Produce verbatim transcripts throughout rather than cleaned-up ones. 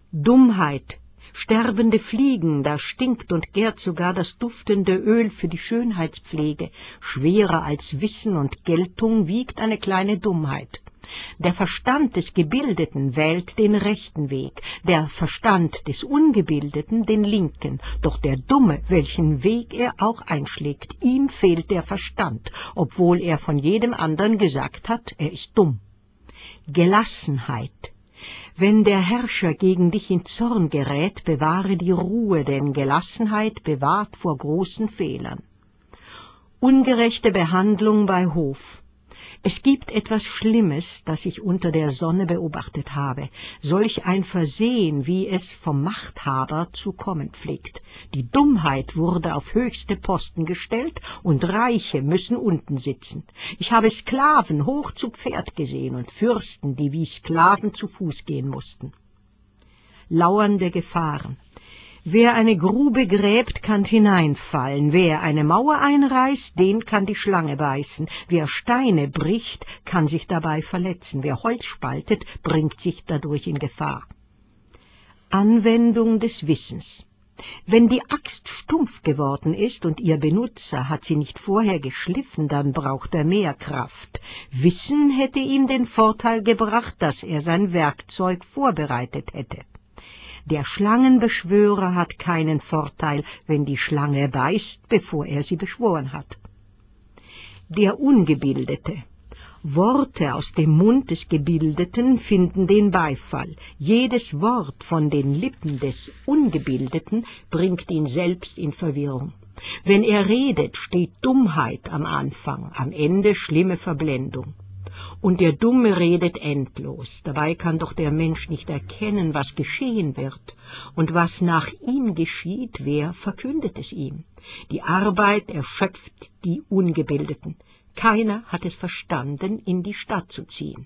Dummheit, sterbende Fliegen, da stinkt und gärt sogar das duftende Öl für die Schönheitspflege. Schwerer als Wissen und Geltung wiegt eine kleine Dummheit. Der Verstand des Gebildeten wählt den rechten Weg, der Verstand des Ungebildeten den linken. Doch der Dumme, welchen Weg er auch einschlägt, ihm fehlt der Verstand, obwohl er von jedem anderen gesagt hat, er ist dumm. Gelassenheit. Wenn der Herrscher gegen dich in Zorn gerät, bewahre die Ruhe, denn Gelassenheit bewahrt vor großen Fehlern. Ungerechte Behandlung bei Hof. Es gibt etwas Schlimmes, das ich unter der Sonne beobachtet habe, solch ein Versehen, wie es vom Machthaber zu kommen pflegt. Die Dummheit wurde auf höchste Posten gestellt, und Reiche müssen unten sitzen. Ich habe Sklaven hoch zu Pferd gesehen und Fürsten, die wie Sklaven zu Fuß gehen mussten. Lauernde Gefahren. Wer eine Grube gräbt, kann hineinfallen. Wer eine Mauer einreißt, den kann die Schlange beißen. Wer Steine bricht, kann sich dabei verletzen. Wer Holz spaltet, bringt sich dadurch in Gefahr. Anwendung des Wissens. Wenn die Axt stumpf geworden ist und ihr Benutzer hat sie nicht vorher geschliffen, dann braucht er mehr Kraft. Wissen hätte ihm den Vorteil gebracht, dass er sein Werkzeug vorbereitet hätte. Der Schlangenbeschwörer hat keinen Vorteil, wenn die Schlange beißt, bevor er sie beschworen hat. Der Ungebildete. Worte aus dem Mund des Gebildeten finden den Beifall. Jedes Wort von den Lippen des Ungebildeten bringt ihn selbst in Verwirrung. Wenn er redet, steht Dummheit am Anfang, am Ende schlimme Verblendung. Und der Dumme redet endlos. Dabei kann doch der Mensch nicht erkennen, was geschehen wird. Und was nach ihm geschieht, wer verkündet es ihm? Die Arbeit erschöpft die Ungebildeten. Keiner hat es verstanden, in die Stadt zu ziehen.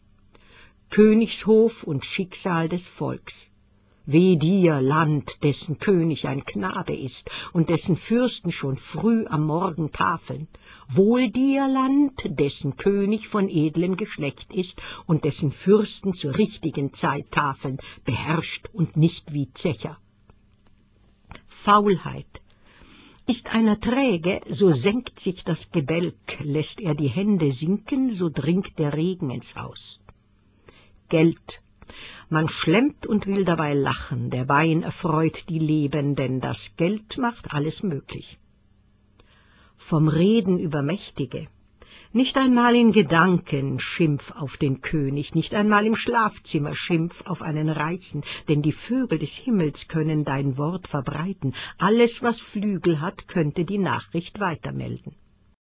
Königshof und Schicksal des Volks. Weh dir, Land, dessen König ein Knabe ist und dessen Fürsten schon früh am Morgen tafeln. Wohl dir, Land, dessen König von edlem Geschlecht ist und dessen Fürsten zur richtigen Zeit tafeln, beherrscht und nicht wie Zecher. Faulheit. Ist einer träge, so senkt sich das Gebälk, lässt er die Hände sinken, so dringt der Regen ins Haus. Geld. Man schlemmt und will dabei lachen, der Wein erfreut die Lebenden, das Geld macht alles möglich. Vom Reden übermächtige. Nicht einmal in Gedanken Schimpf auf den König, nicht einmal im Schlafzimmer Schimpf auf einen Reichen, denn die Vögel des Himmels können dein Wort verbreiten. Alles, was Flügel hat, könnte die Nachricht weitermelden.